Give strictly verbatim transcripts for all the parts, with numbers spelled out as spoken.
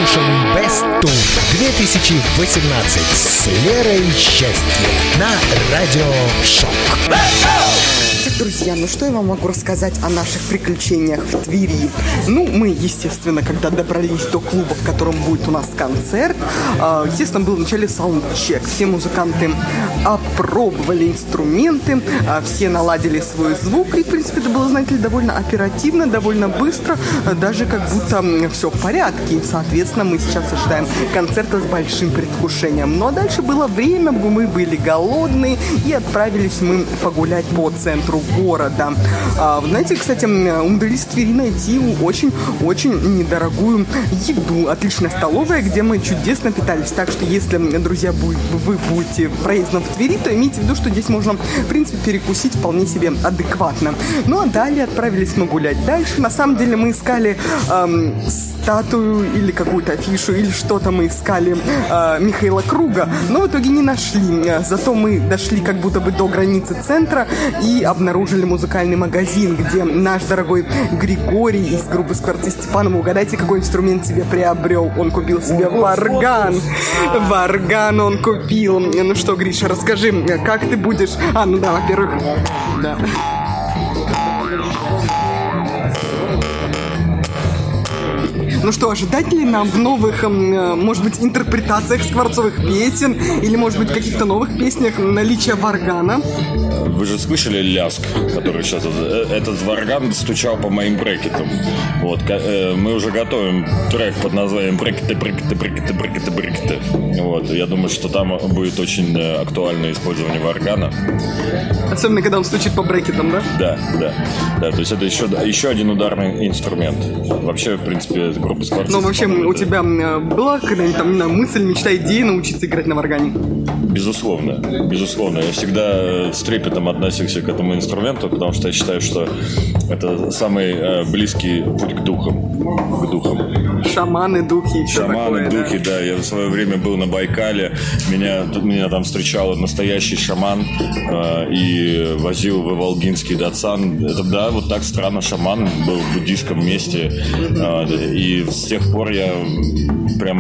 Revolution Best Tour две тысячи восемнадцать с Лерой Счастье на Радио Шок. Друзья, ну что я вам могу рассказать о наших приключениях в Твери? Ну, мы, естественно, когда добрались до клуба, в котором будет у нас концерт, естественно, был вначале саундчек. Все музыканты опробовали инструменты, все наладили свой звук. И, в принципе, это было, знаете ли, довольно оперативно, довольно быстро, даже как будто все в порядке. И, соответственно, мы сейчас ожидаем концерта с большим предвкушением. Ну, а дальше было время, мы были голодные, и отправились мы погулять по центру города. А, знаете, кстати, умудрились в Твери найти очень-очень недорогую еду. Отличная столовая, где мы чудесно питались. Так что, если, друзья, вы будете проездом в Твери, то имейте в виду, что здесь можно, в принципе, перекусить вполне себе адекватно. Ну, а далее отправились мы гулять дальше. На самом деле мы искали эм, статую или какую-то афишу, или что-то мы искали э, Михаила Круга, но в итоге не нашли. Зато мы дошли как будто бы до границы центра и обнаружили музыкальный магазин, где наш дорогой Григорий из группы «Скворцы Степанова», угадайте, какой инструмент себе приобрел? Он купил себе варган. Варган он купил. Ну что, Гриша, расскажи, как ты будешь... А, ну да, во-первых... Да. Ну что, ожидать ли нам в новых, может быть, интерпретациях скворцовых песен или, может быть, каких-то новых песнях наличия варгана? Вы же слышали ляск, который сейчас... Этот варган стучал по моим брекетам. Вот, мы уже готовим трек под названием «Брекеты, брекеты, брекеты, брекеты, брекеты». Вот, я думаю, что там будет очень актуальное использование варгана. Особенно, когда он стучит по брекетам, да? Да, да. Да, то есть это еще, еще один ударный инструмент. Вообще, в принципе, группа «Скворцы». Ну, вообще, у тебя была когда-нибудь там мысль, мечта, идея научиться играть на варгане? Безусловно, безусловно. Я всегда с трепетом относился к этому инструменту, потому что я считаю, что это самый э, близкий путь к духам. К духам. Шаманы, духи. Шаманы, такое, духи, да? да. Я в свое время был на Байкале, меня, меня там встречал настоящий шаман э, и возил в Волгинский Датсан. Это, да, вот так странно, шаман был в буддийском месте. Э, и с тех пор я прямо...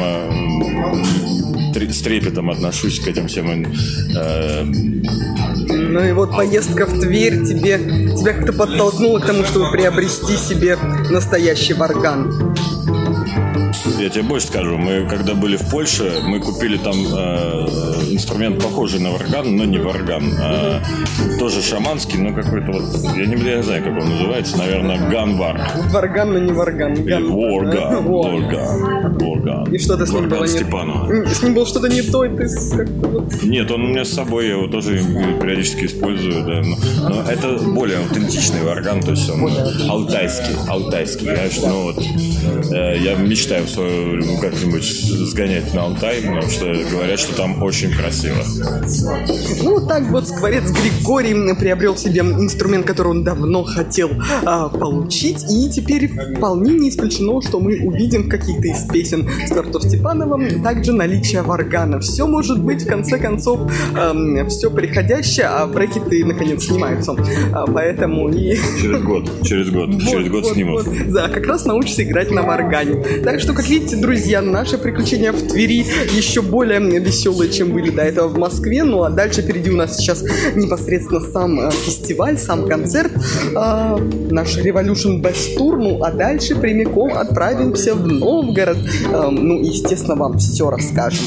с трепетом отношусь к этим всем. Э... Ну и вот поездка в Тверь тебе, тебя как-то подтолкнула к тому, чтобы приобрести себе настоящий варган. Я тебе больше скажу, мы когда были в Польше, мы купили там э, инструмент похожий на варган, но не варган, а тоже шаманский, но какой-то вот, я не, я не знаю, как он называется, наверное, ганвар. Варган, но не варган. Или ворган, ворган, ворган. И что-то с ним было не... С ним было что-то не то, и ты как-то вот... Нет, он у меня с собой, я его тоже периодически использую, да, но, но это более аутентичный варган, то есть он алтайский, алтайский, знаешь, ну вот, э, я мечтаю в свою как-нибудь сгонять на Алтай, потому что говорят, что там очень красиво. Ну, так вот скворец Григорий приобрел себе инструмент, который он давно хотел а, получить, и теперь вполне не исключено, что мы увидим в каких-то из песен Скворцов Степанова также наличие варгана. Все может быть, в конце концов, а, все приходящее, а брекеты, наконец, снимаются. А, поэтому и... Через год, через год, вот, через год вот, снимут. Вот. Да, как раз научишься играть на варгане. Так что, как видите, друзья, наши приключения в Твери еще более веселые, чем были до этого в Москве. Ну а дальше впереди у нас сейчас непосредственно сам э, фестиваль, сам концерт, э, наш Revolution Best Tour. Ну а дальше прямиком отправимся в Новгород. Э, ну, естественно, вам все расскажем.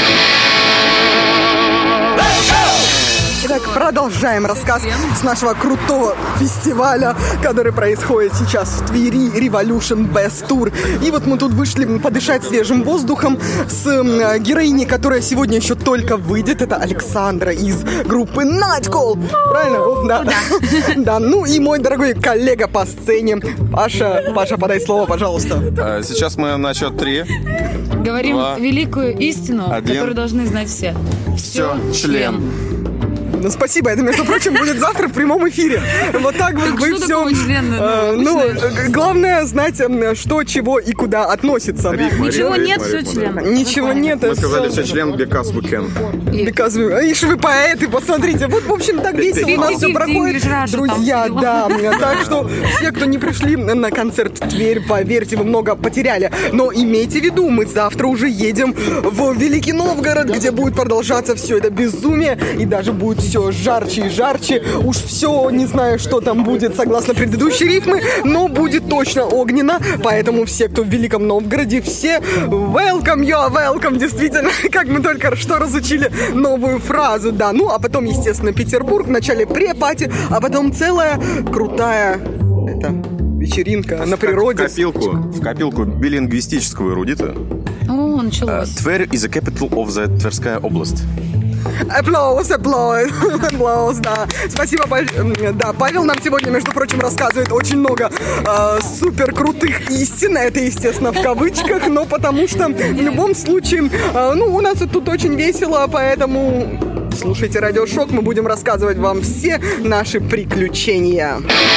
Итак, продолжаем рассказ с нашего крутого фестиваля, который происходит сейчас в Твери, Revolution Best Tour. И вот мы тут вышли подышать свежим воздухом с э, героиней, которая сегодня еще только выйдет. Это Александра из группы Nightcall. Правильно? О, да. Да. Да. Ну и мой дорогой коллега по сцене Паша. Паша, подай слово, пожалуйста. Сейчас мы на счет три. Говорим два, великую истину, один. Которую должны знать все. Все, член. Ну, спасибо, это, между прочим, будет завтра в прямом эфире. Вот так вот вы все... Ну, главное знать, что, чего и куда относится. Ничего нет, все член. Ничего нет. Мы сказали все член because we can. Because we... Ишь, вы поэты, посмотрите. Вот, в общем, так весело у нас все проходит. Друзья, да. Так что все, кто не пришли на концерт в Тверь, поверьте, вы много потеряли. Но имейте в виду, мы завтра уже едем в Великий Новгород, где будет продолжаться все это безумие. И даже будет все жарче и жарче. Уж все, не знаю, что там будет, согласно предыдущей рифмы, но будет точно огненно. Поэтому все, кто в Великом Новгороде, все welcome, you are welcome, действительно, как мы только что разучили новую фразу, да. Ну, а потом, естественно, Петербург, вначале пре-пати, а потом целая крутая это, вечеринка на природе. В копилку, в копилку билингвистического эрудита. О, началось. Тверь is the capital of the Тверская область. Аплодис, аплодис, аплодис, да. Спасибо, да, Павел нам сегодня, между прочим, рассказывает очень много э, супер крутых истин. Это, естественно, в кавычках, но потому что в любом случае, э, ну, у нас тут очень весело, поэтому слушайте Радиошок, мы будем рассказывать вам все наши приключения.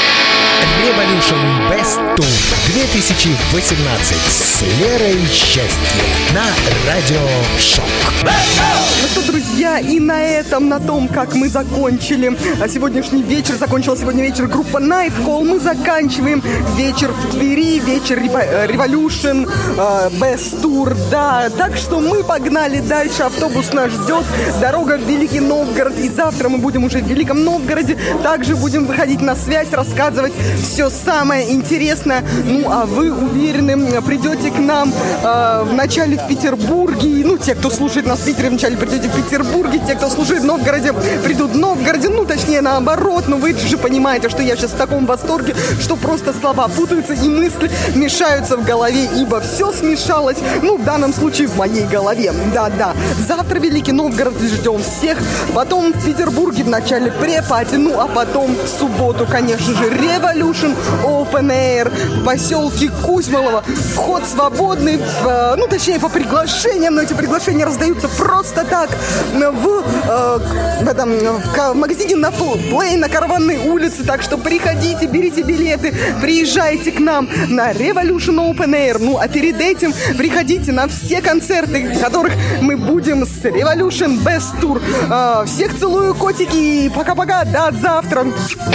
Revolution Best Tour две тысячи восемнадцать с Лерой Счастье на Радио Шок. Ну что, друзья, и на этом, на том, как мы закончили сегодняшний вечер, закончила сегодня вечер группа Nightcall, мы заканчиваем вечер в Твери, вечер Revolution Best Tour, да, так что мы погнали дальше, автобус нас ждет, дорога в Великий Новгород, и завтра мы будем уже в Великом Новгороде, также будем выходить на связь, рассказывать все самое интересное. Ну, а вы, уверены, придете к нам э, вначале в Петербурге. Ну, те, кто слушает нас в Питере, вначале придете в Петербурге. Те, кто слушает в Новгороде, придут в Новгороде. Ну, точнее, наоборот. Но вы же понимаете, что я сейчас в таком восторге, что просто слова путаются и мысли мешаются в голове, ибо все смешалось. Ну, в данном случае в моей голове. Да-да. Завтра Великий Новгород, ждем всех. Потом в Петербурге вначале пре-пати. Ну, а потом в субботу, конечно же, Revolution Open Air в поселке Кузьмолово. Вход свободный, в, ну точнее по приглашениям, но эти приглашения раздаются просто так в, э, в, этом, в магазине на Play на Караванной улице. Так что приходите, берите билеты, приезжайте к нам на Revolution Open Air. Ну а перед этим приходите на все концерты, которых мы будем с Revolution Best Tour. Э, всех целую, котики, пока-пока, до завтра.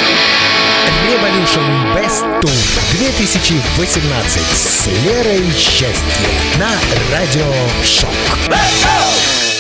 Revolution Best Tour две тысячи восемнадцать с Лерой Счастье на Радио Шок.